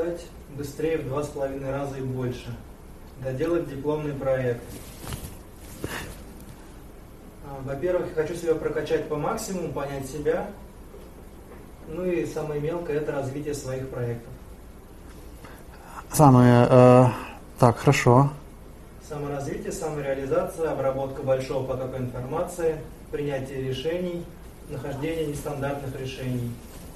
стать быстрее в 2,5 раза и больше. Доделать дипломный проект. Во-первых, я хочу себя прокачать по максимуму, понять себя. Ну и самое мелкое – это развитие своих проектов. Так, хорошо. Саморазвитие, самореализация, обработка большого потока информации, принятие решений, нахождение нестандартных решений.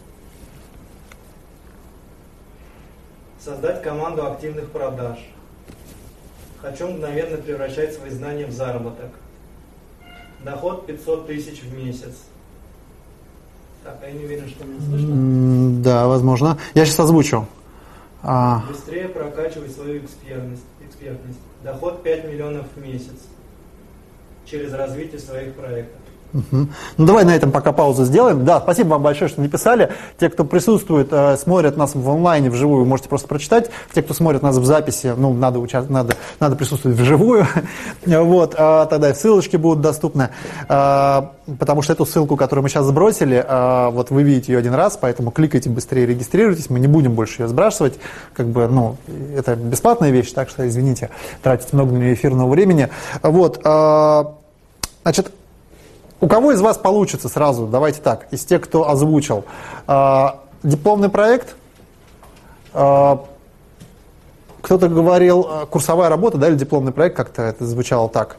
Создать команду активных продаж. Хочу мгновенно превращать свои знания в заработок. Доход 500 тысяч в месяц. Так, я не уверен, что меня слышно. Да, возможно. Я сейчас озвучу. Быстрее прокачивать свою экспертность. Доход 5 миллионов в месяц. Через развитие своих проектов. Ну, давай на этом пока паузу сделаем. Да, спасибо вам большое, что написали. Те, кто присутствует, смотрят нас в онлайне, вживую, вы можете просто прочитать. Те, кто смотрит нас в записи, надо присутствовать вживую. Вот, тогда и ссылочки будут доступны. Потому что эту ссылку, которую мы сейчас сбросили, вот вы видите ее один раз, поэтому кликайте быстрее, регистрируйтесь. Мы не будем больше ее сбрасывать. Это бесплатная вещь, так что, извините, тратить много на нее эфирного времени. Вот, значит, у кого из вас получится сразу, давайте так, из тех, кто озвучил, дипломный проект, кто-то говорил курсовая работа, да, или дипломный проект, как-то это звучало так,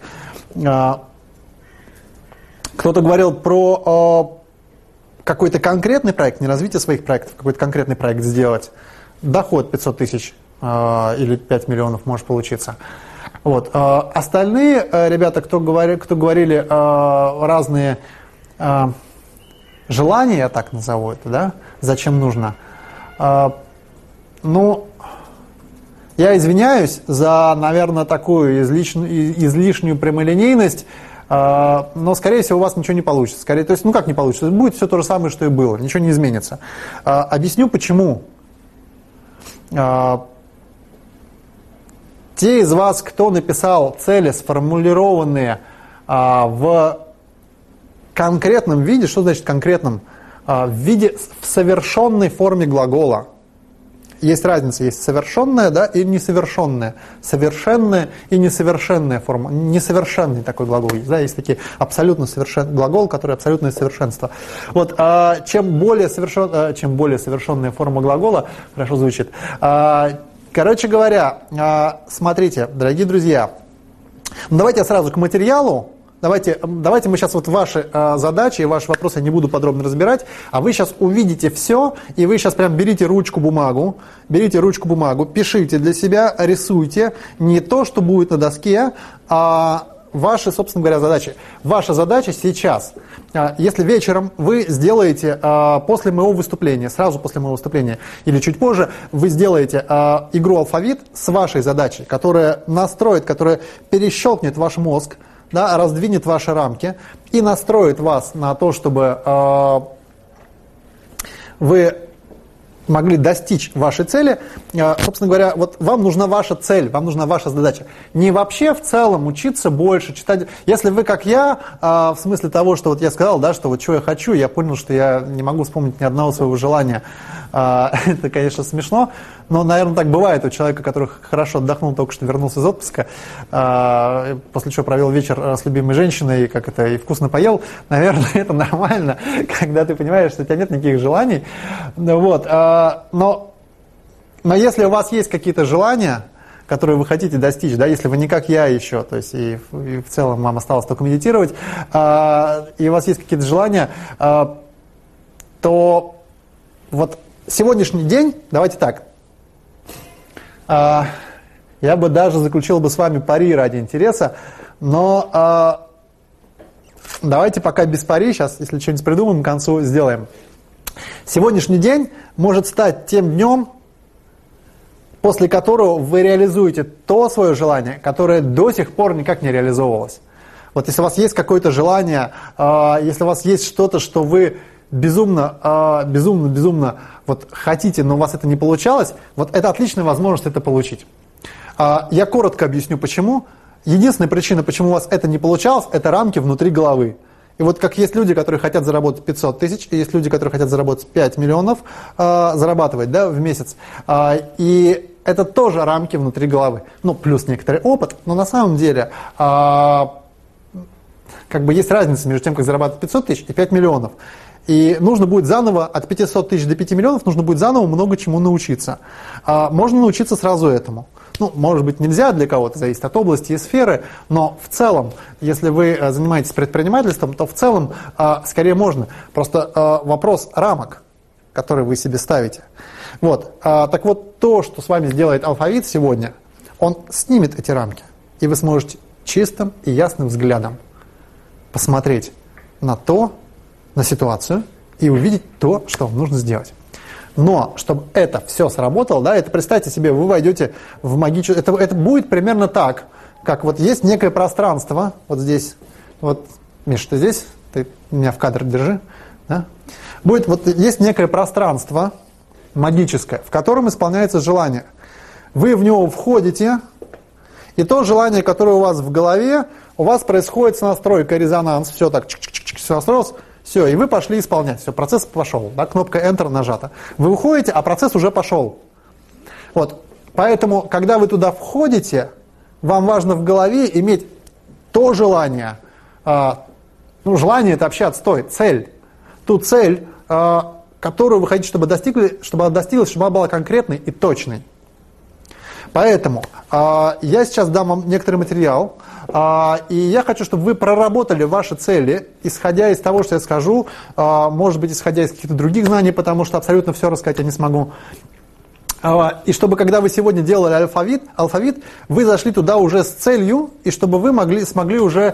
кто-то говорил про какой-то конкретный проект, не развитие своих проектов, какой-то конкретный проект сделать, доход 500 тысяч или 5 миллионов может получиться. Вот. Остальные ребята, кто говорили разные желания, я так назову это, да, зачем нужно, я извиняюсь за, наверное, такую излишнюю прямолинейность, но, скорее всего, у вас ничего не получится. Как не получится? Будет все то же самое, что и было, ничего не изменится. Объясню, почему. Те из вас, кто написал цели, сформулированные в конкретном виде, что значит конкретном? В совершенной форме глагола. Есть разница, есть совершенная, да, и несовершенная. Совершенная и несовершенная форма. Несовершенный такой глагол есть, да, есть такие абсолютно совершенный глагол, который абсолютное совершенство. Вот, чем более совершенная форма глагола, хорошо звучит. Короче говоря, смотрите, дорогие друзья, давайте я сразу к материалу. Давайте мы сейчас вот ваши задачи и ваши вопросы я не буду подробно разбирать, а вы сейчас увидите все, и вы сейчас прям берите ручку, бумагу, пишите для себя, рисуйте не то, что будет на доске, а ваши, собственно говоря, задачи. Ваша задача сейчас, если вечером вы сделаете после моего выступления, сразу после моего выступления или чуть позже, вы сделаете игру «Алфавит» с вашей задачей, которая настроит, которая перещелкнет ваш мозг, да, раздвинет ваши рамки и настроит вас на то, чтобы вы могли достичь вашей цели. Собственно говоря, вот вам нужна ваша цель, вам нужна ваша задача. Не вообще в целом учиться больше, читать. Если вы, как я, в смысле того, что вот я сказал, да, что вот что я хочу, я понял, что я не могу вспомнить ни одного своего желания. Это, конечно, смешно, но, наверное, так бывает у человека, который хорошо отдохнул, только что вернулся из отпуска, после чего провел вечер с любимой женщиной, и вкусно поел. Наверное, это нормально, когда ты понимаешь, что у тебя нет никаких желаний. Вот. Но если у вас есть какие-то желания, которые вы хотите достичь, да, если вы не как я еще, то есть и в целом вам осталось только медитировать, и у вас есть какие-то желания, то вот сегодняшний день, давайте так, я бы даже заключил бы с вами пари ради интереса, но давайте пока без пари, сейчас, если что-нибудь придумаем, к концу сделаем. Сегодняшний день может стать тем днем, после которого вы реализуете то свое желание, которое до сих пор никак не реализовывалось. Вот если у вас есть какое-то желание, если у вас есть что-то, что вы безумно вот хотите, но у вас это не получалось, вот это отличная возможность это получить. Я коротко объясню, почему. Единственная причина, почему у вас это не получалось, это рамки внутри головы. И вот как есть люди, которые хотят заработать 500 тысяч, и есть люди, которые хотят заработать 5 миллионов, зарабатывать, да, в месяц. И это тоже рамки внутри головы. Ну, плюс некоторый опыт, но на самом деле как бы есть разница между тем, как зарабатывать 500 тысяч и 5 миллионов. И нужно будет заново, от 500 тысяч до 5 миллионов, нужно будет заново много чему научиться. Можно научиться сразу этому. Ну, может быть, нельзя для кого-то, зависит от области и сферы, но в целом, если вы занимаетесь предпринимательством, то в целом скорее можно. Просто вопрос рамок, которые вы себе ставите. Вот. Так вот, то, что с вами сделает алфавит сегодня, он снимет эти рамки, и вы сможете чистым и ясным взглядом посмотреть на ситуацию и увидеть то, что вам нужно сделать. Но, чтобы это все сработало, да, это представьте себе, вы войдете в магическую... Это будет примерно так, как вот есть некое пространство, вот здесь, вот, Миш, ты здесь? Ты меня в кадр держи. Да? Будет, вот есть некое пространство магическое, в котором исполняется желание. Вы в него входите, и то желание, которое у вас в голове, у вас происходит настройка, резонанс, все так, все настроилось, все, и вы пошли исполнять, все, процесс пошел, да, кнопка Enter нажата. Вы уходите, а процесс уже пошел. Вот, поэтому, когда вы туда входите, вам важно в голове иметь то желание, желание это вообще отстой, цель, ту цель, которую вы хотите, чтобы она достиглась, чтобы она была конкретной и точной. Поэтому я сейчас дам вам некоторый материал, и я хочу, чтобы вы проработали ваши цели, исходя из того, что я скажу, может быть, исходя из каких-то других знаний, потому что абсолютно все рассказать я не смогу. И чтобы, когда вы сегодня делали алфавит, вы зашли туда уже с целью, и чтобы вы смогли уже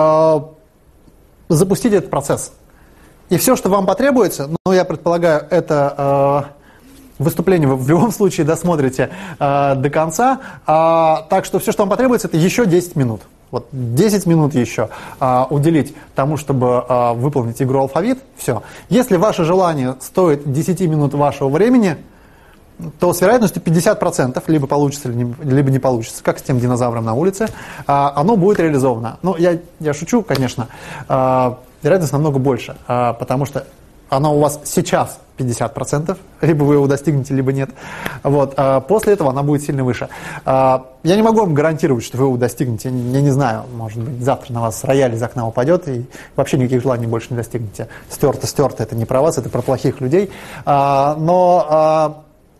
запустить этот процесс. И все, что вам потребуется, я предполагаю, это... Выступление вы в любом случае досмотрите до конца. Так что все, что вам потребуется, это еще 10 минут. Вот 10 минут еще уделить тому, чтобы выполнить игру алфавит. Все. Если ваше желание стоит 10 минут вашего времени, то с вероятностью 50%, либо получится, либо не получится, как с тем динозавром на улице, оно будет реализовано. Я шучу, конечно. Вероятность намного больше, потому что оно у вас сейчас 50%, либо вы его достигнете, либо нет. Вот. После этого она будет сильно выше. Я не могу вам гарантировать, что вы его достигнете. Я не знаю, может быть, завтра на вас рояль из окна упадет, и вообще никаких желаний больше не достигнете. Стерто, это не про вас, это про плохих людей. Но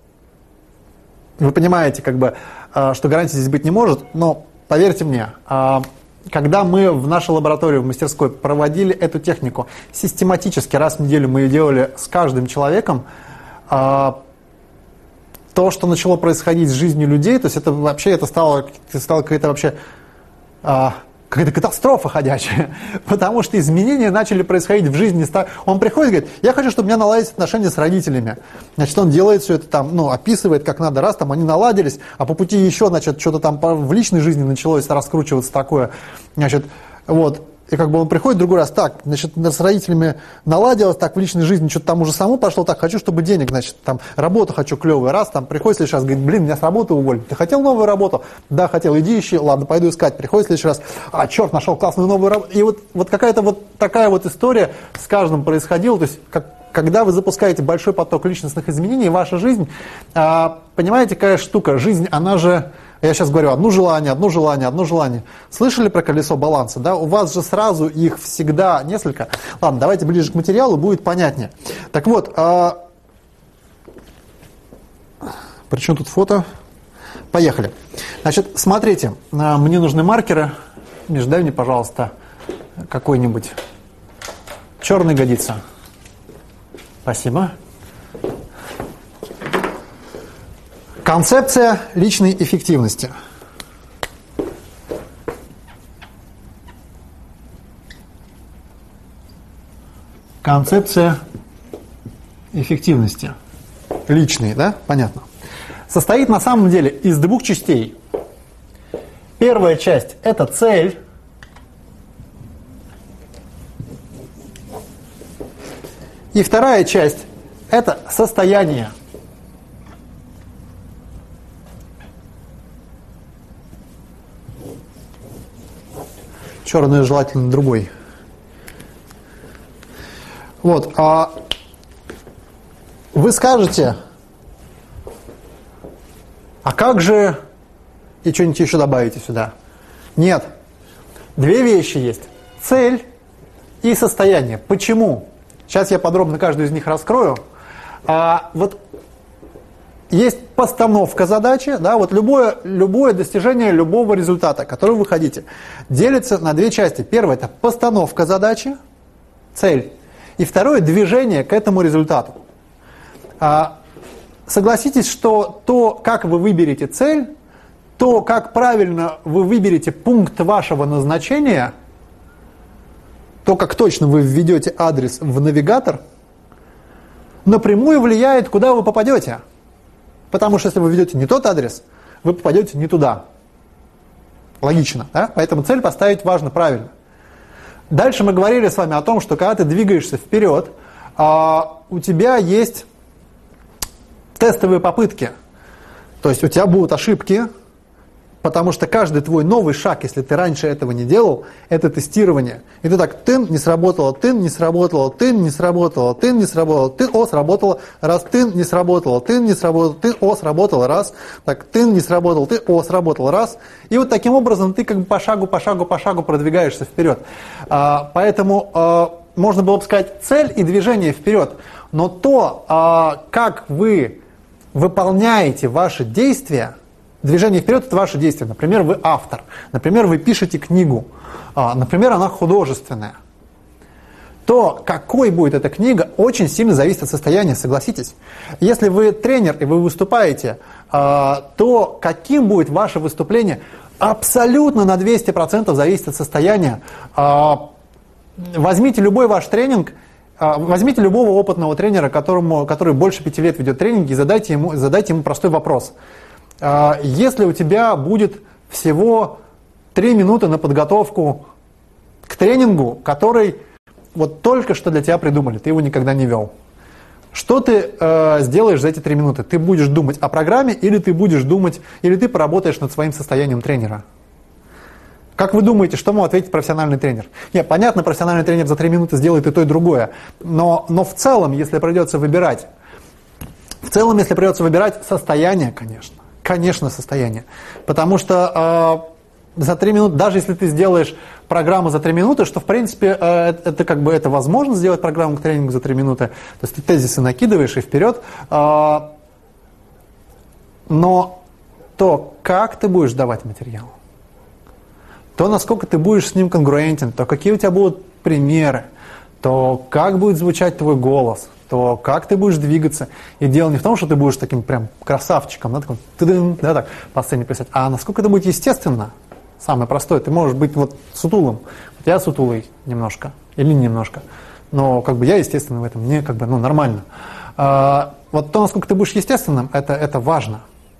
вы понимаете, что гарантии здесь быть не может, но поверьте мне, когда мы в нашей лаборатории, в мастерской проводили эту технику, систематически раз в неделю мы ее делали с каждым человеком, то, что начало происходить с жизнью людей, то есть это вообще стало какая-то вообще какая-то катастрофа ходячая, потому что изменения начали происходить в жизни. Он приходит и говорит: я хочу, чтобы у меня наладились отношения с родителями. Значит, он делает все это там, описывает, как надо, раз там они наладились, а по пути еще, значит, что-то там в личной жизни началось раскручиваться такое. Значит, вот. И он приходит в другой раз, так, значит, с родителями наладилось, так, в личной жизни что-то там уже само пошло, так, хочу, чтобы денег, значит, там, работу хочу клевую, раз, там, приходит в следующий раз, говорит: меня с работы уволили, ты хотел новую работу? Да, хотел, иди ищи, ладно, пойду искать, приходит в следующий раз, черт, нашел классную новую работу, и вот какая-то вот такая вот история с каждым происходила, то есть, когда вы запускаете большой поток личностных изменений, ваша жизнь, понимаете, какая штука, жизнь, она же... Я сейчас говорю, одно желание. Слышали про колесо баланса? Да? У вас же сразу их всегда несколько. Ладно, давайте ближе к материалу, будет понятнее. Так вот, причем тут фото? Поехали. Значит, смотрите, мне нужны маркеры. Миш, дай мне, пожалуйста, какой-нибудь. Черный годится. Спасибо. Концепция личной эффективности. Концепция эффективности. Личной, да? Понятно. Состоит на самом деле из двух частей. Первая часть – это цель. И вторая часть – это состояние. Черный желательно другой. Вот, вы скажете, а как же, и что-нибудь еще добавите сюда? Нет. Две вещи есть. Цель и состояние. Почему? Сейчас я подробно каждую из них раскрою. Вот есть постановка задачи, да, вот любое достижение любого результата, который вы хотите, делится на две части. Первое – это постановка задачи, цель. И второе – движение к этому результату. Согласитесь, что то, как вы выберете цель, то, как правильно вы выберете пункт вашего назначения, то, как точно вы введете адрес в навигатор, напрямую влияет, куда вы попадете. Потому что если вы введете не тот адрес, вы попадете не туда. Логично, да? Поэтому цель поставить важно правильно. Дальше мы говорили с вами о том, что когда ты двигаешься вперед, у тебя есть тестовые попытки. То есть у тебя будут ошибки, потому что каждый твой новый шаг, если ты раньше этого не делал, это тестирование. И ты так, тын, не сработало, тын, не сработало, тын, не сработало, тын, не сработало, тын, о, сработало, раз, тын, не сработало, тын, не сработало, тын, о, сработало, раз, так, тын, не сработало, ты, о, сработало, раз. И вот таким образом ты как бы по шагу продвигаешься вперед. Поэтому можно было бы сказать цель и движение вперед. Но то, как вы выполняете ваши действия, движение вперед – это ваше действие. Например, вы автор. Например, вы пишете книгу. Например, она художественная. То, какой будет эта книга, очень сильно зависит от состояния, согласитесь. Если вы тренер и вы выступаете, то каким будет ваше выступление, абсолютно на 200% зависит от состояния. Возьмите любой ваш тренинг, возьмите любого опытного тренера, который больше 5 лет ведет тренинги, и задайте ему простой вопрос. Если у тебя будет всего 3 минуты на подготовку к тренингу, который вот только что для тебя придумали, ты его никогда не вел, что ты сделаешь за эти 3 минуты? Ты будешь думать о программе или ты поработаешь над своим состоянием тренера? Как вы думаете, что ему ответит профессиональный тренер? Нет, понятно, профессиональный тренер за 3 минуты сделает и то, и другое, но в целом, если придется выбирать состояние, конечно, состояние. Потому что за 3 минуты, даже если ты сделаешь программу за 3 минуты, что в принципе это возможно сделать программу к тренингу за 3 минуты, то есть ты тезисы накидываешь и вперед, но то, как ты будешь давать материал, то, насколько ты будешь с ним конгруентен, то какие у тебя будут примеры, то как будет звучать твой голос, то как ты будешь двигаться. И дело не в том, что ты будешь таким прям красавчиком, да, такой, да, так, по сцене писать, а насколько это будет естественно. Самое простое, ты можешь быть вот сутулым. Вот я сутулый немножко, или немножко, но как бы я естественный в этом, мне как бы нормально. Вот то, насколько ты будешь естественным, это важно.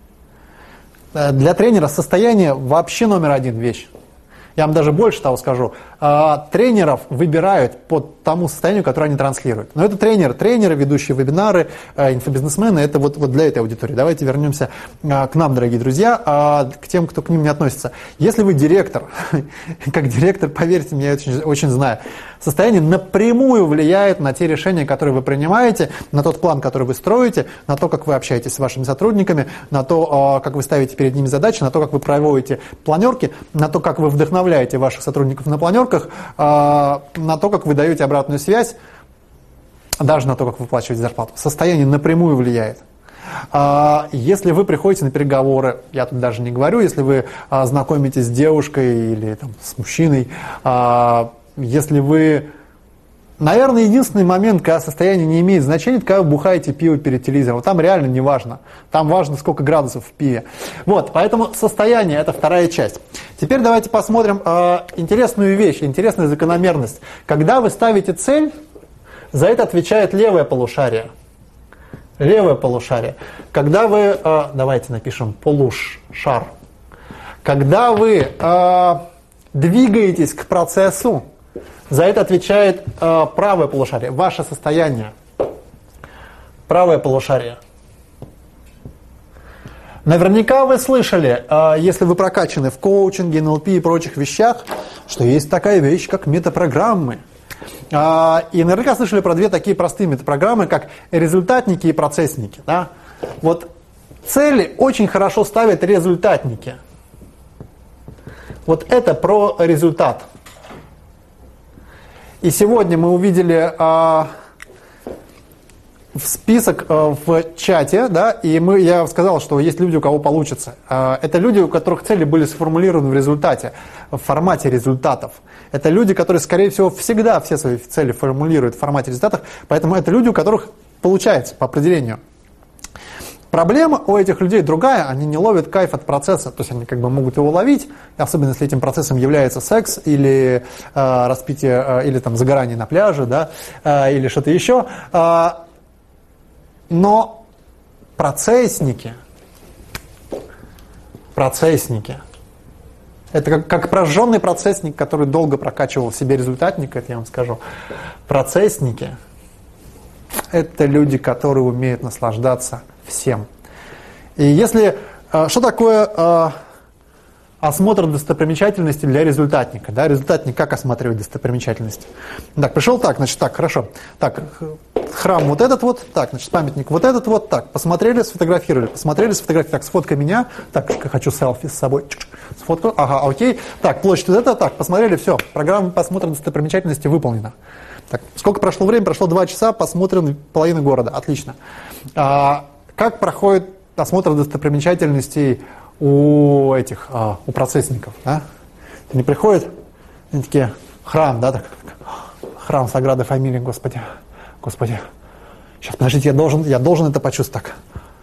Для тренера состояние вообще номер 1 вещь. Я вам даже больше того скажу. Тренеров выбирают по тому состоянию, которое они транслируют. Но это тренеры, ведущие вебинары, инфобизнесмены, это вот для этой аудитории. Давайте вернемся к нам, дорогие друзья, к тем, кто к ним не относится. Если вы директор, как директор, поверьте мне, я очень знаю, состояние напрямую влияет на те решения, которые вы принимаете, на тот план, который вы строите, на то, как вы общаетесь с вашими сотрудниками, на то, как вы ставите перед ними задачи, на то, как вы проводите планерки, на то, как вы вдохновляете ваших сотрудников на планерках, на то, как вы даете обратную связь, даже на то, как вы выплачиваете зарплату. Состояние напрямую влияет. Если вы приходите на переговоры, я тут даже не говорю, если вы знакомитесь с девушкой или там, с мужчиной, если вы... Наверное, единственный момент, когда состояние не имеет значения, это когда вы бухаете пиво перед телевизором. Там реально не важно. Там важно, сколько градусов в пиве. Вот, поэтому состояние – это вторая часть. Теперь давайте посмотрим интересную вещь, интересную закономерность. Когда вы ставите цель, за это отвечает левое полушарие. Левое полушарие. Когда вы... давайте напишем полушар. Когда вы двигаетесь к процессу, за это отвечает правое полушарие, ваше состояние. Правое полушарие. Наверняка вы слышали, если вы прокачаны в коучинге, НЛП и прочих вещах, что есть такая вещь, как метапрограммы. И наверняка слышали про две такие простые метапрограммы, как результатники и процессники. Да? Вот цели очень хорошо ставят результатники. Вот это про результат. И сегодня мы увидели список в чате, да, и я сказал, что есть люди, у кого получится. Это люди, у которых цели были сформулированы в результате, в формате результатов. Это люди, которые, скорее всего, всегда все свои цели формулируют в формате результатов, поэтому это люди, у которых получается по определению. Проблема у этих людей другая, они не ловят кайф от процесса, то есть они как бы могут его ловить, особенно если этим процессом является секс или распитие, или там загорание на пляже, да, или что-то еще. Но процессники, это как прожженный процессник, который долго прокачивал в себе результатник, это я вам скажу. Процессники – это люди, которые умеют наслаждаться всем. И если… Что такое осмотр достопримечательности для результатника? Да? Результатник как осматривает достопримечательности? Так, пришел так, значит, так, хорошо. Так, храм вот этот вот, так, значит, памятник вот этот вот, так, посмотрели, сфотографировали, так, сфоткай меня, так, хочу селфи с собой, сфоткал, ага, окей, так, площадь вот это, так, посмотрели, все, программа посмотра достопримечательности выполнена. Так, сколько прошло времени? Прошло 2 часа, посмотрен половину города, отлично. Как проходит осмотр достопримечательностей у этих, у процессников, да? Они приходят, они такие, храм, да, так, храм Саграды Фамилии, Господи, сейчас, подождите, я должен это почувствовать, так.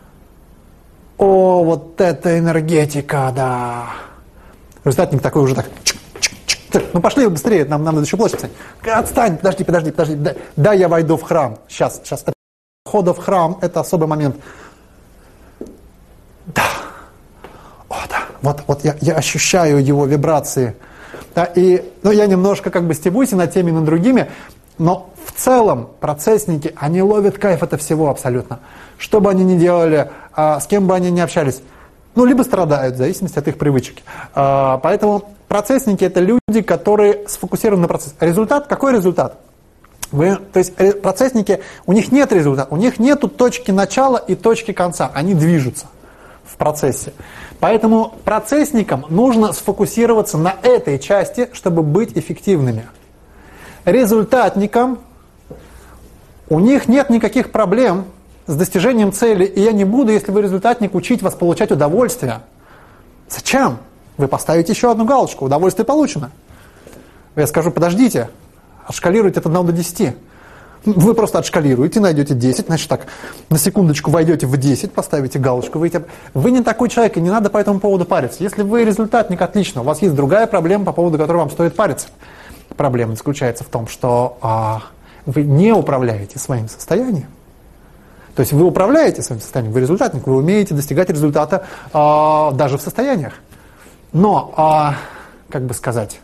О, вот это энергетика, да. Результатник такой уже так, ну пошли быстрее, нам надо еще площадь писать. Отстань, подожди, да, я войду в храм, сейчас, входа в храм, это особый момент. Да, о, да, вот я ощущаю его вибрации. Да, и, я немножко как бы стебусь и над теми, и над другими, но в целом процессники, они ловят кайф от всего абсолютно. Что бы они ни делали, с кем бы они ни общались, либо страдают, в зависимости от их привычек. Поэтому процессники – это люди, которые сфокусированы на процессе. Результат – какой результат? То есть процессники, у них нет результата, у них нет точки начала и точки конца, они движутся в процессе. Поэтому процессникам нужно сфокусироваться на этой части, чтобы быть эффективными. Результатникам у них нет никаких проблем с достижением цели, и я не буду, если вы результатник, учить вас получать удовольствие. Зачем? Вы поставите еще одну галочку, удовольствие получено. Я скажу, подождите, отшкалируйте от 1 до 10. Вы просто отшкалируете, найдете 10, значит так, на секундочку войдете в 10, поставите галочку, вы не такой человек, и не надо по этому поводу париться. Если вы результатник, отлично, у вас есть другая проблема, по поводу которой вам стоит париться. Проблема заключается в том, что вы не управляете своим состоянием. То есть вы управляете своим состоянием, вы результатник, вы умеете достигать результата даже в состояниях. Но, как бы сказать,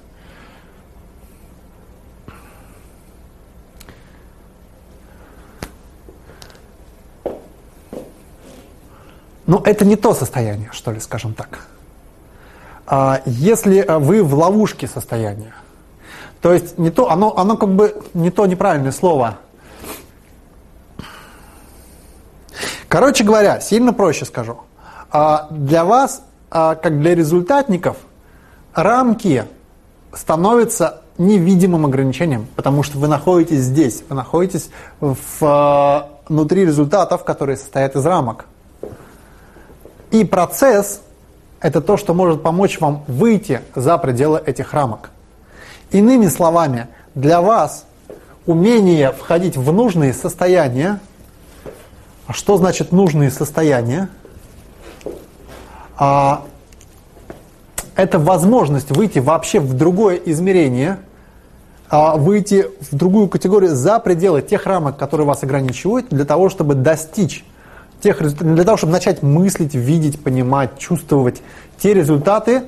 это не то состояние, что ли, скажем так. Если вы в ловушке состояния, то есть не то, оно как бы не то неправильное слово. Короче говоря, сильно проще скажу. Для вас, как для результатников, рамки становятся невидимым ограничением, потому что вы находитесь здесь, вы находитесь внутри результатов, которые состоят из рамок. И процесс – это то, что может помочь вам выйти за пределы этих рамок. Иными словами, для вас умение входить в нужные состояния. А что значит нужные состояния? Это возможность выйти вообще в другое измерение, выйти в другую категорию за пределы тех рамок, которые вас ограничивают, для того, чтобы достичь тех результатов, для того, чтобы начать мыслить, видеть, понимать, чувствовать те результаты,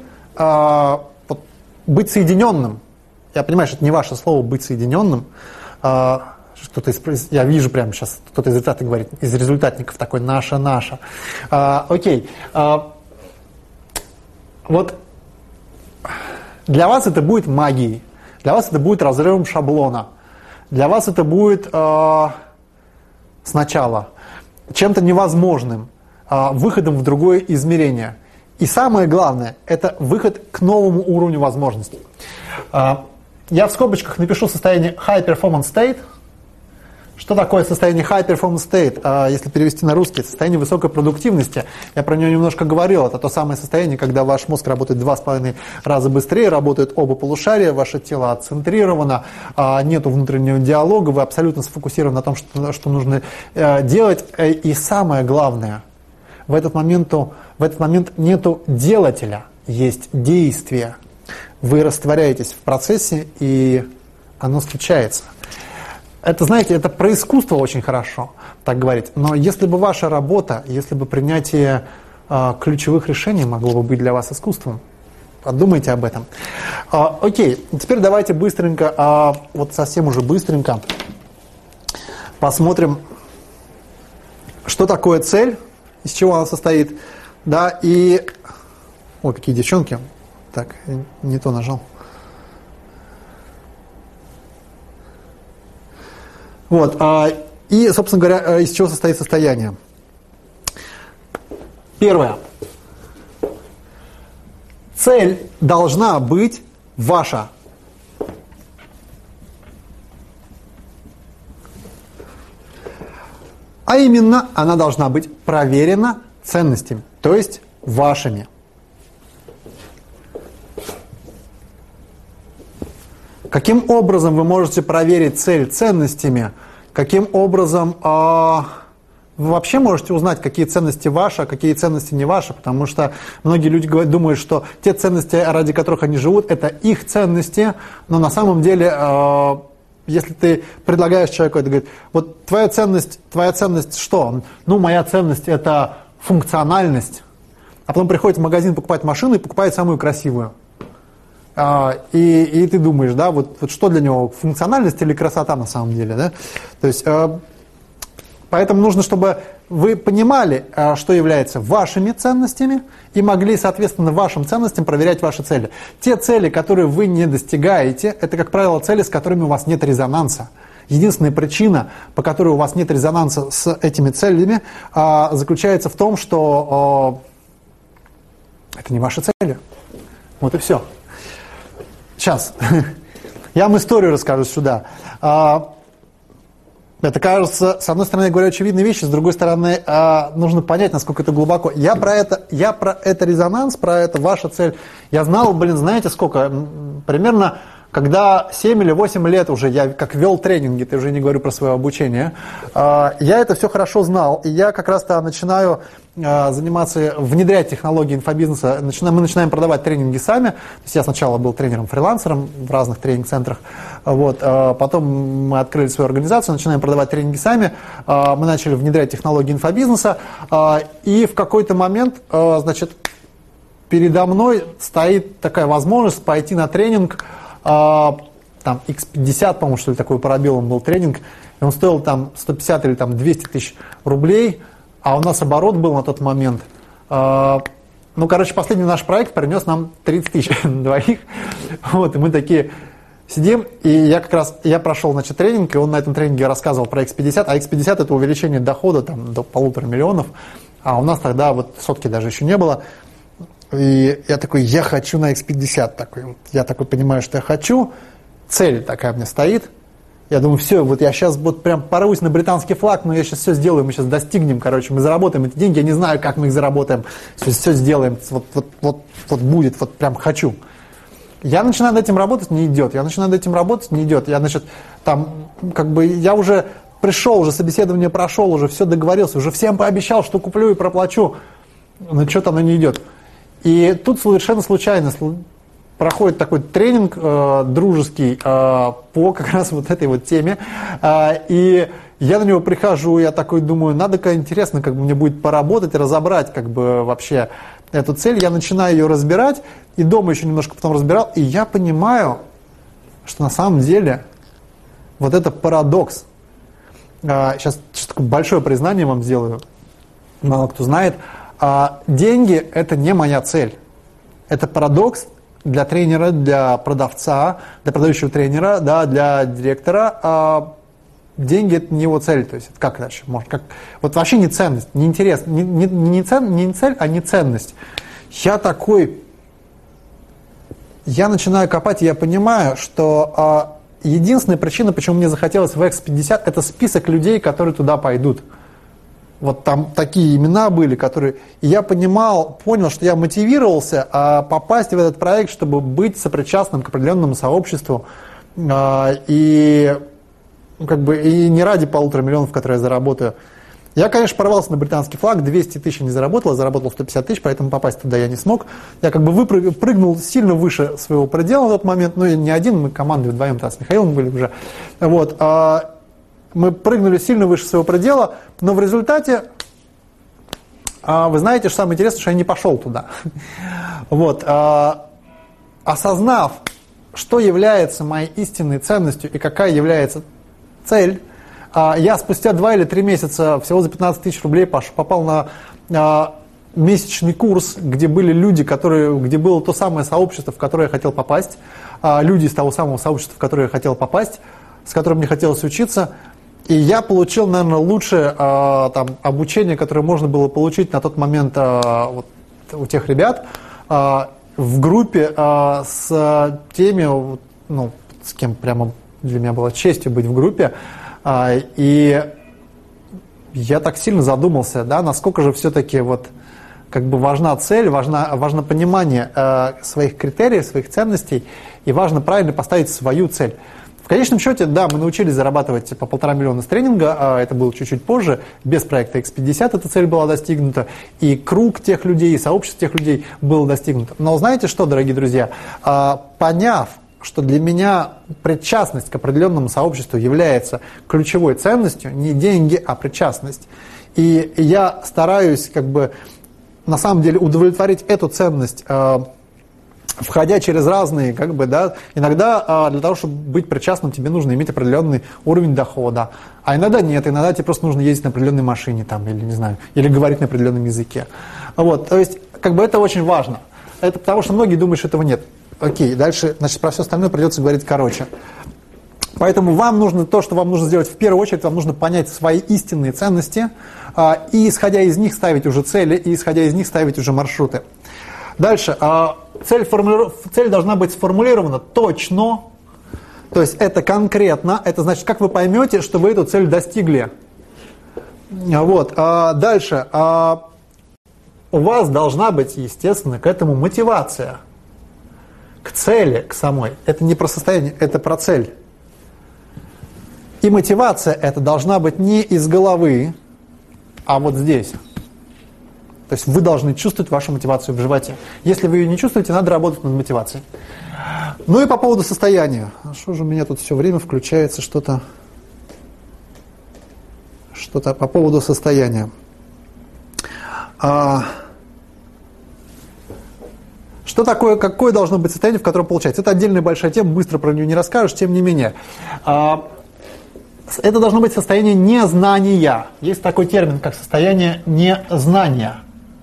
быть соединенным. Я понимаю, что это не ваше слово «быть соединенным». Я вижу прямо сейчас, кто-то из результатов говорит, из результатников такой «наша». Окей. Вот для вас это будет магией, для вас это будет разрывом шаблона, Для вас это будет сначала чем-то невозможным, выходом в другое измерение. И самое главное, это выход к новому уровню возможностей. Я в скобочках напишу состояние High Performance State. Что такое состояние High Performance State? Если перевести на русский, состояние высокой продуктивности. Я про него немножко говорил. Это то самое состояние, когда ваш мозг работает 2,5 раза быстрее, работают оба полушария, ваше тело отцентрировано, нету внутреннего диалога, вы абсолютно сфокусированы на том, что нужно делать. И самое главное, в этот момент нету делателя, есть действие. Вы растворяетесь в процессе, и оно случается. Это, знаете, это про искусство очень хорошо так говорить. Но если бы ваша работа, если бы принятие ключевых решений могло бы быть для вас искусством, подумайте об этом. Окей, теперь давайте быстренько, вот совсем уже быстренько посмотрим, что такое цель, из чего она состоит. Да, и... Ой, какие девчонки. Так, не то нажал. Вот, и, собственно говоря, из чего состоит состояние. Первое. Цель должна быть ваша. А именно, она должна быть проверена ценностями, то есть вашими. Каким образом вы можете проверить цель ценностями? Каким образом вы вообще можете узнать, какие ценности ваши, а какие ценности не ваши? Потому что многие люди думают, что те ценности, ради которых они живут, это их ценности. Но на самом деле, если ты предлагаешь человеку, это говорит, вот твоя ценность что? Ну, моя ценность – это функциональность. А потом приходит в магазин покупать машину и покупает самую красивую. И ты думаешь, да, вот что для него, функциональность или красота на самом деле, да? То есть, поэтому нужно, чтобы вы понимали, что является вашими ценностями, и могли, соответственно, вашим ценностям проверять ваши цели. Те цели, которые вы не достигаете, это, как правило, цели, с которыми у вас нет резонанса. Единственная причина, по которой у вас нет резонанса с этими целями, заключается в том, что это не ваши цели. Вот и все. Сейчас. Я вам историю расскажу сюда. Это кажется, с одной стороны, я говорю очевидные вещи, с другой стороны, нужно понять, насколько это глубоко. Я про это резонанс, про это ваша цель. Я знал, знаете сколько? Примерно, когда 7 или 8 лет уже я как вел тренинги, ты уже не говорю про свое обучение, я это все хорошо знал. И я как раз-то начинаю заниматься, внедрять технологии инфобизнеса. Мы начинаем продавать тренинги сами. То есть я сначала был тренером-фрилансером в разных тренинг-центрах. Вот. Потом мы открыли свою организацию, начинаем продавать тренинги сами. Мы начали внедрять технологии инфобизнеса. И в какой-то момент, значит, передо мной стоит такая возможность пойти на тренинг. Там X50, по-моему, что ли, такой парабеллум был тренинг. И он стоил там 150 или там 200 тысяч рублей. А у нас оборот был на тот момент. Последний наш проект принес нам 30 тысяч двоих. Вот, и мы такие сидим, и я прошел, значит, тренинг, и он на этом тренинге рассказывал про X50, а X50 это увеличение дохода там, до 1,5 миллиона, а у нас тогда вот сотки даже еще не было. И я такой, я хочу на X50, я такой понимаю, что я хочу, цель такая у меня стоит. Я думаю, все, вот я сейчас вот прям порвусь на британский флаг, но я сейчас все сделаю, мы сейчас достигнем, мы заработаем эти деньги, я не знаю, как мы их заработаем, все сделаем, вот будет, вот прям хочу. Я начинаю над этим работать, не идет, я, значит, там, я уже пришел, уже собеседование прошел, уже все договорился, уже всем пообещал, что куплю и проплачу, но что-то оно не идет. И тут совершенно случайно проходит такой тренинг дружеский по как раз вот этой вот теме, и я на него прихожу, я такой думаю, надо-ка интересно, мне будет поработать, разобрать вообще эту цель, я начинаю ее разбирать, и дома еще немножко потом разбирал, и я понимаю, что на самом деле вот это парадокс. Сейчас такое большое признание вам сделаю, мало кто знает, деньги – это не моя цель. Это парадокс, для тренера, для продавца, для продающего тренера, да, для директора деньги – это не его цель. То есть это как иначе? Вот вообще не ценность, не интерес, не цель, а не ценность. Я начинаю копать, и я понимаю, что единственная причина, почему мне захотелось в X50, это список людей, которые туда пойдут. Вот там такие имена были, которые... И я понял, что я мотивировался попасть в этот проект, чтобы быть сопричастным к определенному сообществу. И не ради 1,5 миллиона, которые я заработаю. Я, конечно, порвался на британский флаг, 200 тысяч не заработал, я заработал 150 тысяч, поэтому попасть туда я не смог. Я прыгнул сильно выше своего предела в тот момент, ну и не один, мы командой вдвоем с Михаилом были уже. Вот. Мы прыгнули сильно выше своего предела, но в результате, вы знаете, что самое интересное, что я не пошел туда. Вот. Осознав, что является моей истинной ценностью и какая является цель, я спустя 2 или 3 месяца, всего за 15 тысяч рублей, попал на месячный курс, где были люди, где было то самое сообщество, в которое я хотел попасть, люди из того самого сообщества, в которое я хотел попасть, с которым мне хотелось учиться. И я получил, наверное, лучшее обучение, которое можно было получить на тот момент у тех ребят, в группе с теми, с кем прямо для меня было честью быть в группе. И я так сильно задумался, да, насколько же все-таки важна цель, важно понимание своих критериев, своих ценностей, и важно правильно поставить свою цель. В конечном счете, да, мы научились зарабатывать по 1,5 миллиона с тренинга, это было чуть-чуть позже, без проекта X50 эта цель была достигнута, и круг тех людей, и сообщество тех людей было достигнуто. Но знаете что, дорогие друзья, поняв, что для меня причастность к определенному сообществу является ключевой ценностью, не деньги, а причастность. И я стараюсь на самом деле удовлетворить эту ценность, входя через разные, иногда для того, чтобы быть причастным, тебе нужно иметь определенный уровень дохода, а иногда нет, иногда тебе просто нужно ездить на определенной машине, или не знаю, или говорить на определенном языке. Вот, то есть, это очень важно. Это потому, что многие думают, что этого нет. Окей, дальше, про все остальное придется говорить короче. Поэтому то, что вам нужно сделать в первую очередь, вам нужно понять свои истинные ценности, и исходя из них ставить уже цели, и исходя из них ставить уже маршруты. Дальше, цель должна быть сформулирована точно, то есть это конкретно, это значит, как вы поймете, что вы эту цель достигли. Вот, дальше, у вас должна быть, естественно, к этому мотивация. К цели, к самой. Это не про состояние, это про цель. И мотивация эта должна быть не из головы, а вот здесь. То есть вы должны чувствовать вашу мотивацию в животе. Если вы ее не чувствуете, надо работать над мотивацией. Ну и по поводу состояния. Что же у меня тут все время включается что-то по поводу состояния. Что такое, какое должно быть состояние, в котором получается? Это отдельная большая тема, быстро про нее не расскажешь, тем не менее. Это должно быть состояние незнания. Есть такой термин, как состояние незнания.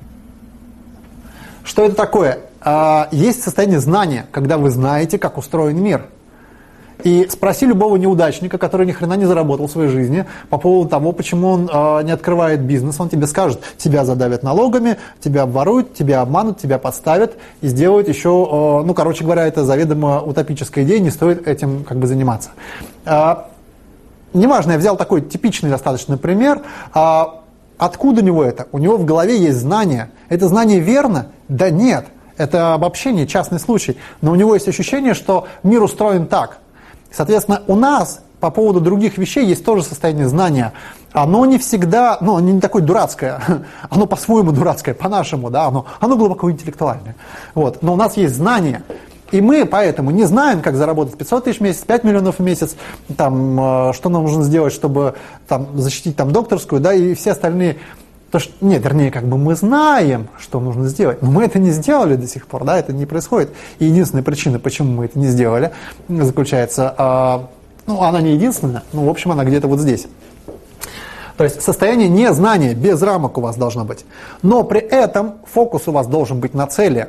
Что это такое? Есть состояние знания, когда вы знаете, как устроен мир. И спроси любого неудачника, который ни хрена не заработал в своей жизни, по поводу того, почему он не открывает бизнес, он тебе скажет: тебя задавят налогами, тебя обворуют, тебя обманут, тебя подставят и сделают еще, короче говоря, это заведомо утопическая идея, не стоит этим заниматься. Неважно, я взял такой типичный достаточно пример. Откуда у него это? У него в голове есть знание. Это знание верно? Да нет. Это обобщение, частный случай. Но у него есть ощущение, что мир устроен так. Соответственно, у нас по поводу других вещей есть тоже состояние знания. Оно не всегда, не такое дурацкое, оно по-своему дурацкое, по-нашему, да, оно глубоко интеллектуальное. Вот. Но у нас есть знание. И мы поэтому не знаем, как заработать 500 тысяч в месяц, 5 миллионов в месяц, что нам нужно сделать, чтобы защитить докторскую, да, и все остальные. Мы знаем, что нужно сделать, но мы это не сделали до сих пор, да, это не происходит. И единственная причина, почему мы это не сделали, заключается, она не единственная, в общем, она где-то вот здесь. То есть состояние незнания, без рамок у вас должно быть. Но при этом фокус у вас должен быть на цели.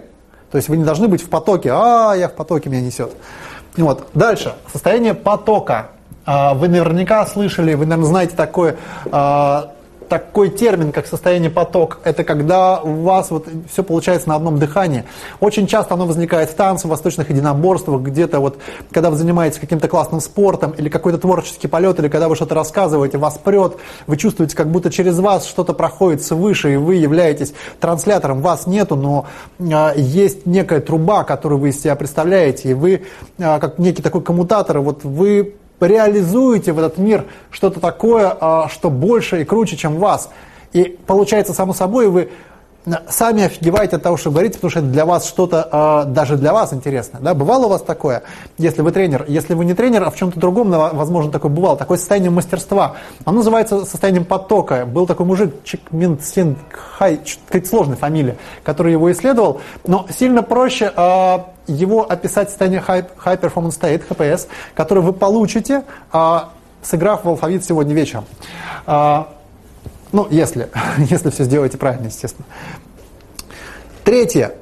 То есть вы не должны быть в потоке, я в потоке, меня несет. Вот. Дальше, состояние потока. Вы наверняка слышали, вы, наверное, знаете такой термин, как состояние поток. Это когда у вас вот все получается на одном дыхании. Очень часто оно возникает в танце, в восточных единоборствах, где-то вот, когда вы занимаетесь каким-то классным спортом, или какой-то творческий полет, или когда вы что-то рассказываете, вас прет, вы чувствуете, как будто через вас что-то проходит свыше, и вы являетесь транслятором, вас нету, но есть некая труба, которую вы из себя представляете, и вы, как некий такой коммутатор, вот вы реализуете в этот мир что-то такое, что больше и круче, чем вас. И получается, само собой, вы сами офигеваете от того, что говорите, потому что это для вас что-то, даже для вас интересное. Да? Бывало у вас такое, если вы тренер? Если вы не тренер, а в чем-то другом, возможно, такое бывало. Такое состояние мастерства. Оно называется состоянием потока. Был такой мужик, Чик Мин Син Хай, какая-то сложная фамилия, который его исследовал. Но сильно проще его описать состояние High Performance State, HPS, который вы получите, сыграв в алфавит сегодня вечером. Ну, если все сделаете правильно, естественно. Третье.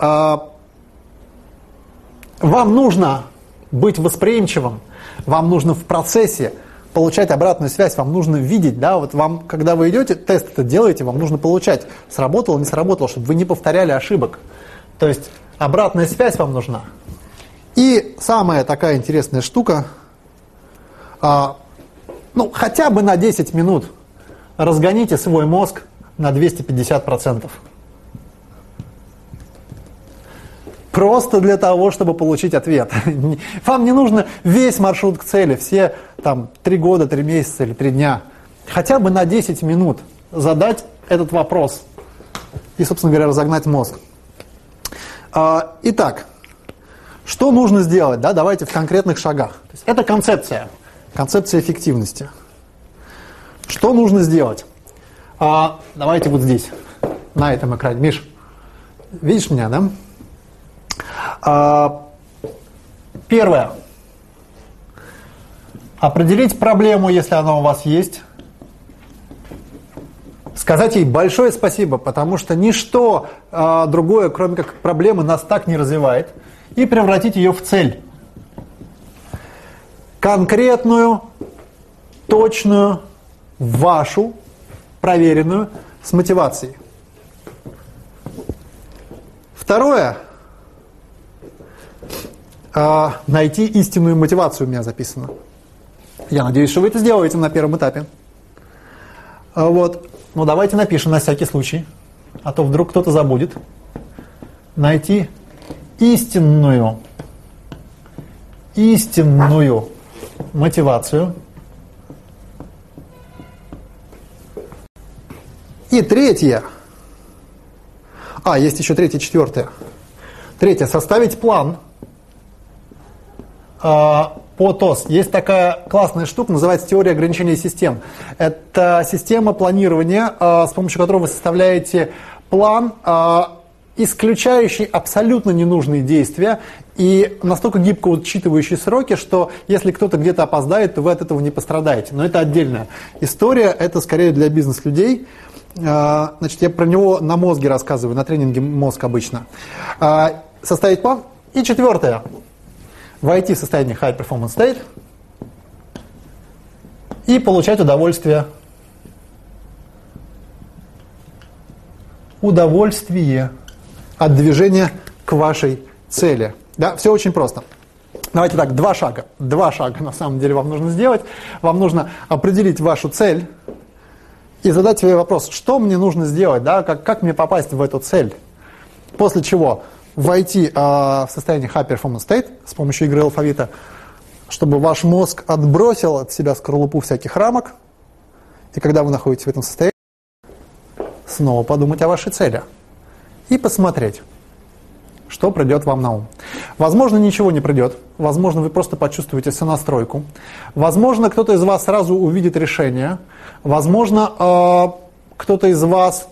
Вам нужно быть восприимчивым, вам нужно в процессе получать обратную связь, вам нужно видеть, да, вот вам, когда вы идете, тест это делаете, вам нужно получать, сработало, не сработало, чтобы вы не повторяли ошибок. То есть обратная связь вам нужна. И самая такая интересная штука, хотя бы на 10 минут разгоните свой мозг на 250%. Просто для того, чтобы получить ответ. Вам не нужно весь маршрут к цели, все 3 года, 3 месяца или 3 дня. Хотя бы на 10 минут задать этот вопрос и, собственно говоря, разогнать мозг. Итак, что нужно сделать? Да, давайте в конкретных шагах. То есть это концепция эффективности. Что нужно сделать? Давайте вот здесь, на этом экране. Миш, видишь меня, да? Первое. Определить проблему, если она у вас есть. Сказать ей большое спасибо, потому что ничто другое, кроме как проблемы, нас так не развивает. И превратить ее в цель. Конкретную, точную, вашу, проверенную, с мотивацией. Второе. Найти истинную мотивацию у меня записано. Я надеюсь, что вы это сделаете на первом этапе. Вот. Ну, давайте напишем на всякий случай, а то вдруг кто-то забудет. Найти истинную мотивацию. И третье. Есть еще третье, четвертое. Третье. Составить план по ТОС. Есть такая классная штука, называется теория ограничения систем. Это система планирования, с помощью которой вы составляете план, исключающий абсолютно ненужные действия и настолько гибко учитывающий сроки, что если кто-то где-то опоздает, то вы от этого не пострадаете. Но это отдельная история, это скорее для бизнес-людей. Значит, я про него на мозге рассказываю, на тренинге «Мозг» обычно. Составить план. И четвертое. Войти в состояние High Performance State и получать удовольствие. Удовольствие от движения к вашей цели. Да, все очень просто. Давайте так, 2 шага. 2 шага на самом деле вам нужно сделать. Вам нужно определить вашу цель и задать себе вопрос, что мне нужно сделать, да, как мне попасть в эту цель. После чего войти в состояние High Performance State с помощью игры алфавита, чтобы ваш мозг отбросил от себя скорлупу всяких рамок. И когда вы находитесь в этом состоянии, снова подумать о вашей цели и посмотреть, что придет вам на ум. Возможно, ничего не придет. Возможно, вы просто почувствуете сонастройку. Возможно, кто-то из вас сразу увидит решение. Возможно, кто-то из вас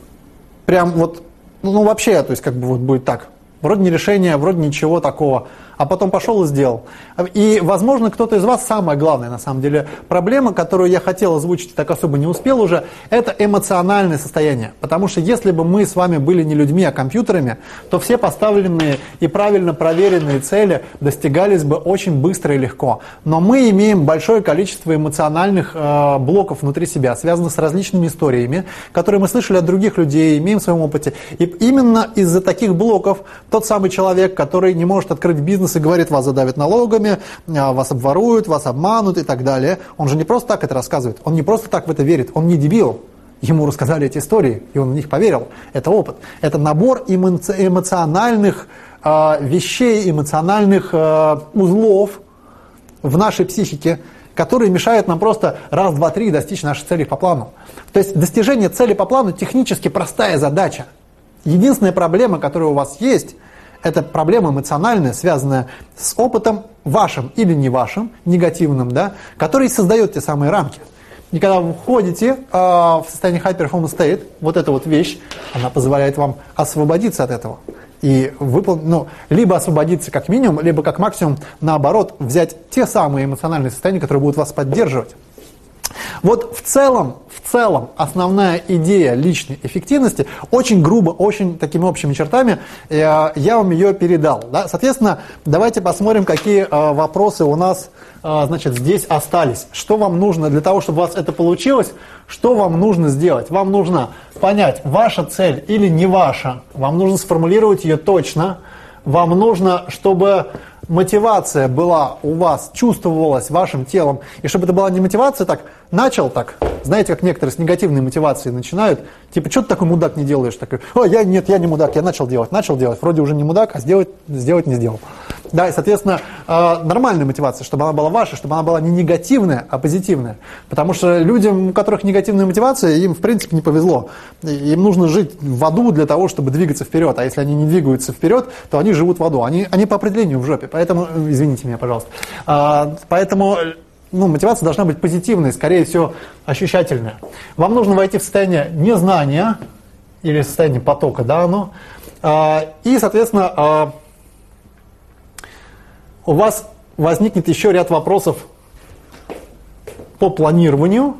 прям вот, вообще, то есть как бы вот будет так. Вроде не решение, вроде ничего такого. а потом пошел и сделал. И, возможно, кто-то из вас, самое главное, на самом деле, проблема, которую я хотел озвучить, так особо не успел уже, это эмоциональное состояние. Потому что если бы мы с вами были не людьми, а компьютерами, то все поставленные и правильно проверенные цели достигались бы очень быстро и легко. Но мы имеем большое количество эмоциональных блоков внутри себя, связанных с различными историями, которые мы слышали от других людей, имеем в своем опыте. И именно из-за таких блоков тот самый человек, который не может открыть бизнес и говорит, вас задавят налогами, вас обворуют, вас обманут и так далее, он же не просто так это рассказывает, он не просто так в это верит, он не дебил. Ему рассказали эти истории, и он в них поверил. Это опыт. Это набор эмоциональных вещей, эмоциональных узлов в нашей психике, которые мешают нам просто раз, два, три достичь наших целей по плану. То есть достижение цели по плану технически простая задача. Единственная проблема, которая у вас есть, это проблема эмоциональная, связанная с опытом вашим или не вашим, негативным, да, который создает те самые рамки. И когда вы входите в состояние high performance state, вот эта вот вещь, она позволяет вам освободиться от этого. И либо освободиться как минимум, либо как максимум, наоборот, взять те самые эмоциональные состояния, которые будут вас поддерживать. Вот в целом, основная идея личной эффективности, очень грубо, очень такими общими чертами, я вам ее передал. Да? Соответственно, давайте посмотрим, какие вопросы у нас здесь остались. Что вам нужно для того, чтобы у вас это получилось, что вам нужно сделать? Вам нужно понять, ваша цель или не ваша, вам нужно сформулировать ее точно, вам нужно, чтобы мотивация была у вас, чувствовалась вашим телом, и чтобы это была не мотивация так, начал так, знаете, как некоторые с негативной мотивацией начинают, типа, что ты такой мудак не делаешь? Такой, я не мудак, я начал делать, вроде уже не мудак, а сделать не сделал. Да, и, соответственно, нормальная мотивация, чтобы она была ваша, чтобы она была не негативная, а позитивная. Потому что людям, у которых негативная мотивация, им, в принципе, не повезло. Им нужно жить в аду для того, чтобы двигаться вперед. А если они не двигаются вперед, то они живут в аду. Они по определению в жопе. Поэтому, извините меня, пожалуйста. Поэтому мотивация должна быть позитивной, скорее всего, ощущательная. Вам нужно войти в состояние незнания или состояние потока, и, соответственно, у вас возникнет еще ряд вопросов по планированию.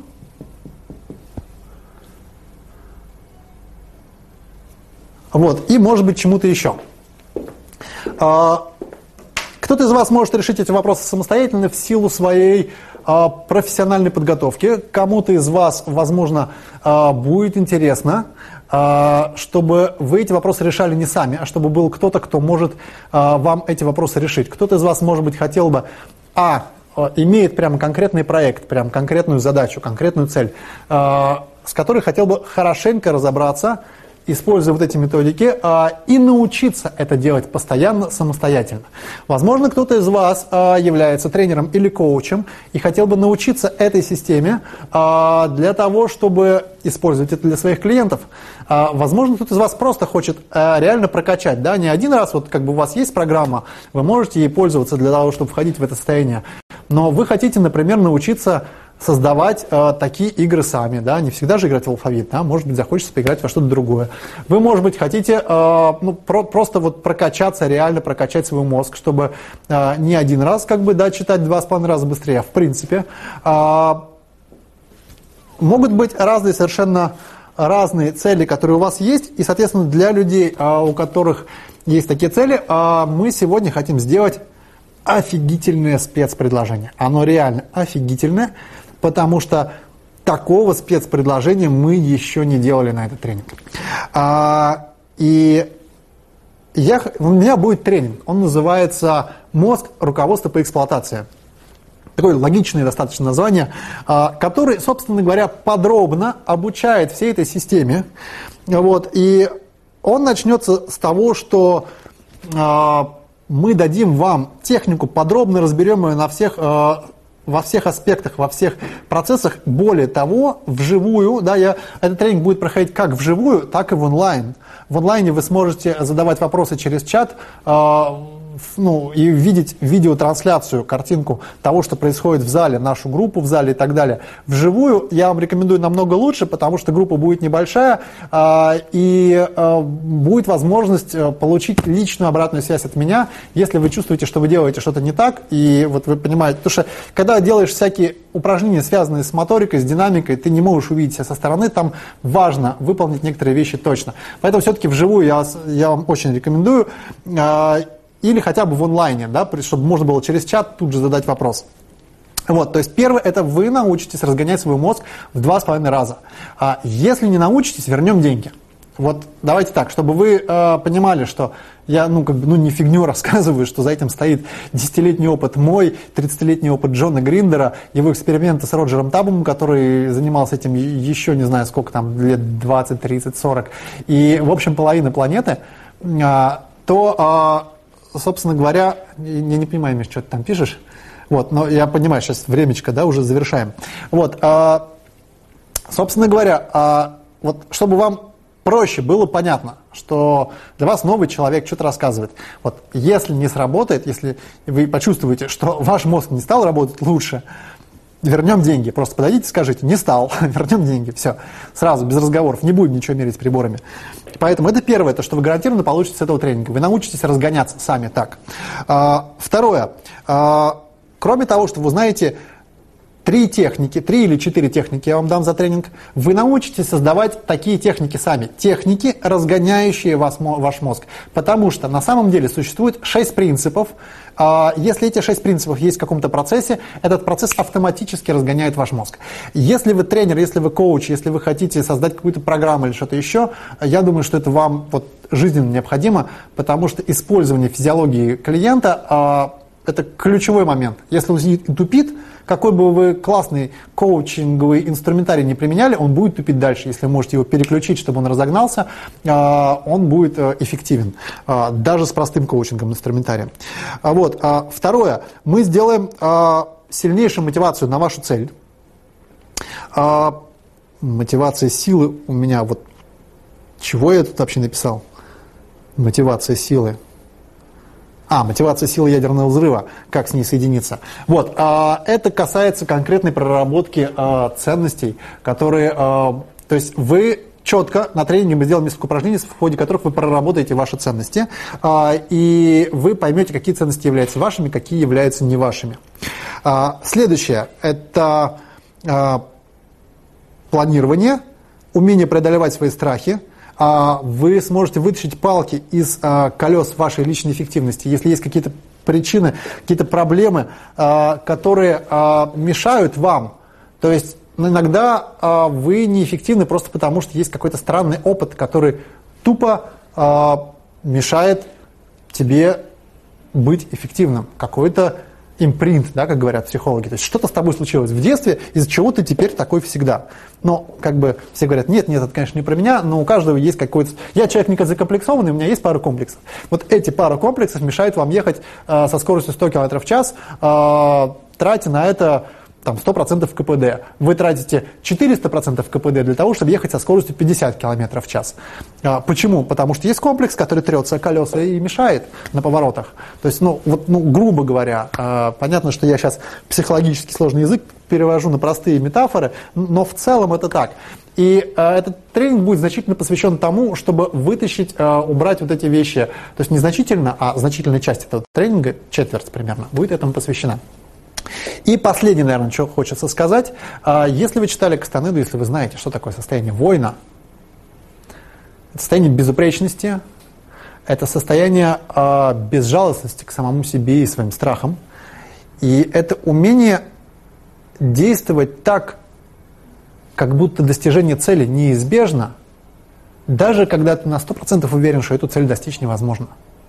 И, может быть, чему-то еще. Кто-то из вас может решить эти вопросы самостоятельно в силу своей профессиональной подготовки. Кому-то из вас, возможно, будет интересно, чтобы вы эти вопросы решали не сами, а чтобы был кто-то, кто может вам эти вопросы решить. Кто-то из вас, может быть, хотел бы, имеет прямо конкретный проект, прям конкретную задачу, конкретную цель, с которой хотел бы хорошенько разобраться, используя вот эти методики, и научиться это делать постоянно, самостоятельно. Возможно, кто-то из вас является тренером или коучем и хотел бы научиться этой системе для того, чтобы использовать это для своих клиентов. Возможно, кто-то из вас просто хочет реально прокачать, не один раз, у вас есть программа, вы можете ей пользоваться для того, чтобы входить в это состояние, но вы хотите, например, научиться создавать такие игры сами, не всегда же играть в алфавит, может быть, захочется поиграть во что-то другое. Вы, может быть, хотите просто прокачаться, реально прокачать свой мозг, чтобы не один раз читать 2,5 раза быстрее, а в принципе. Могут быть совершенно разные цели, которые у вас есть, и, соответственно, для людей, у которых есть такие цели, мы сегодня хотим сделать офигительное спецпредложение. Оно реально офигительное, потому что такого спецпредложения мы еще не делали на этот тренинг. И у меня будет тренинг, он называется «Мозг. Руководство по эксплуатации». Такое логичное достаточно название, который, собственно говоря, подробно обучает всей этой системе. И он начнется с того, что мы дадим вам технику, подробно разберем ее во всех аспектах, во всех процессах. Более того, вживую, этот тренинг будет проходить как вживую, так и в онлайн. В онлайне вы сможете задавать вопросы через чат, и видеть видеотрансляцию, картинку того, что происходит в зале, нашу группу в зале и так далее, вживую, я вам рекомендую намного лучше, потому что группа будет небольшая, и будет возможность получить личную обратную связь от меня, если вы чувствуете, что вы делаете что-то не так, и вот вы понимаете, потому что когда делаешь всякие упражнения, связанные с моторикой, с динамикой, ты не можешь увидеть себя со стороны, там важно выполнить некоторые вещи точно. Поэтому все-таки вживую я вам очень рекомендую, или хотя бы в онлайне, да, чтобы можно было через чат тут же задать вопрос. Вот, то есть первое, это вы научитесь разгонять свой мозг в 2,5 раза. Если не научитесь, вернем деньги. Вот давайте так, чтобы вы понимали, что я не фигню рассказываю, что за этим стоит 10-летний опыт мой, 30-летний опыт Джона Гриндера, его эксперименты с Роджером Таббом, который занимался этим еще не знаю сколько там, лет 20, 30, 40, и в общем половина планеты, то, собственно говоря, я не понимаю, Миш, что ты там пишешь, вот, но я понимаю, сейчас времечко, да, уже завершаем. Вот, собственно говоря, вот, чтобы вам проще было понятно, что для вас новый человек что-то рассказывает. Вот, если не сработает, если вы почувствуете, что ваш мозг не стал работать лучше, вернем деньги. Просто подойдите и скажите, не стал, вернем деньги. Все, сразу, без разговоров, не будем ничего мерить приборами. Поэтому это первое, то, что вы гарантированно получите с этого тренинга. Вы научитесь разгоняться сами так. Второе. Кроме того, что вы знаете 3 или 4 техники я вам дам за тренинг, вы научитесь создавать такие техники сами. Техники, разгоняющие ваш мозг. Потому что на самом деле существует 6 принципов. Если эти 6 принципов есть в каком-то процессе, этот процесс автоматически разгоняет ваш мозг. Если вы тренер, если вы коуч, если вы хотите создать какую-то программу или что-то еще, я думаю, что это вам жизненно необходимо, потому что использование физиологии клиента это ключевой момент. Если он сидит и тупит, какой бы вы классный коучинговый инструментарий не применяли, он будет тупить дальше. Если вы можете его переключить, чтобы он разогнался, он будет эффективен, даже с простым коучинговым инструментарием. Вот. Второе. Мы сделаем сильнейшую мотивацию на вашу цель. Мотивация силы у меня, чего я тут вообще написал? Мотивация силы. Мотивация силы ядерного взрыва, как с ней соединиться. Вот, это касается конкретной проработки ценностей, которые, то есть вы четко на тренинге мы сделаем несколько упражнений, в ходе которых вы проработаете ваши ценности, и вы поймете, какие ценности являются вашими, какие являются не вашими. Следующее – это планирование, умение преодолевать свои страхи. Вы сможете вытащить палки из колес вашей личной эффективности, если есть какие-то причины, какие-то проблемы, которые мешают вам. То есть иногда вы неэффективны просто потому, что есть какой-то странный опыт, который тупо мешает тебе быть эффективным. Какой-то импринт, да, как говорят психологи. То есть что-то с тобой случилось в детстве, из-за чего ты теперь такой всегда. Но все говорят, нет, это, конечно, не про меня, но у каждого есть какой-то... Я человек не закомплексованный, у меня есть пара комплексов. Вот эти пара комплексов мешают вам ехать со скоростью 100 км в час, тратя на это 100% КПД. Вы тратите 400% КПД для того, чтобы ехать со скоростью 50 км в час. Почему? Потому что есть комплекс, который трется о колеса и мешает на поворотах. То есть, грубо говоря, понятно, что я сейчас психологически сложный язык перевожу на простые метафоры, но в целом это так. И этот тренинг будет значительно посвящен тому, чтобы вытащить, убрать вот эти вещи. То есть не значительно, а значительная часть этого тренинга, четверть примерно, будет этому посвящена. И последнее, наверное, что хочется сказать. Если вы читали Кастанеду, если вы знаете, что такое состояние воина, это состояние безупречности, это состояние безжалостности к самому себе и своим страхам. И это умение действовать так, как будто достижение цели неизбежно, даже когда ты на 100% уверен, что эту цель достичь невозможно.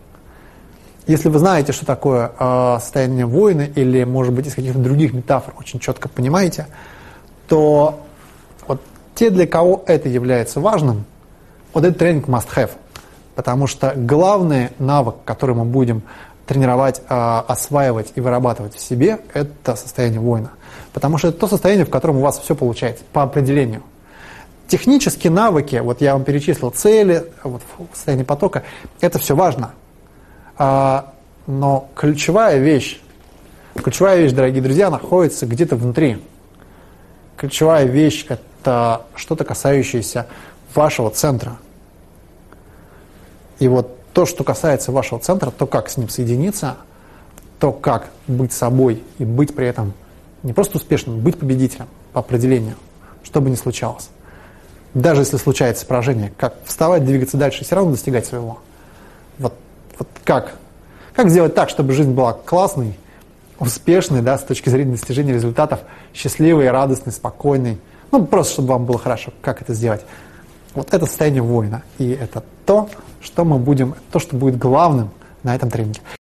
Если вы знаете, что такое состояние воина, или, может быть, из каких-то других метафор очень четко понимаете, то те, для кого это является важным, этот тренинг must have. Потому что главный навык, который мы будем тренировать, осваивать и вырабатывать в себе, это состояние воина. Потому что это то состояние, в котором у вас все получается, по определению. Технические навыки, я вам перечислил цели, состояние потока, это все важно. Но ключевая вещь, дорогие друзья, находится где-то внутри. Ключевая вещь – это что-то, касающееся вашего центра. И вот то, что касается вашего центра, то, как с ним соединиться, то, как быть собой и быть при этом не просто успешным, быть победителем по определению, что бы ни случалось. Даже если случается поражение, как вставать, двигаться дальше и все равно достигать своего. Вот как сделать так, чтобы жизнь была классной, успешной, да, с точки зрения достижения результатов, счастливой, радостной, спокойной. Ну, просто чтобы вам было хорошо. Как это сделать? Вот это состояние воина. И это то, что будет главным на этом тренинге.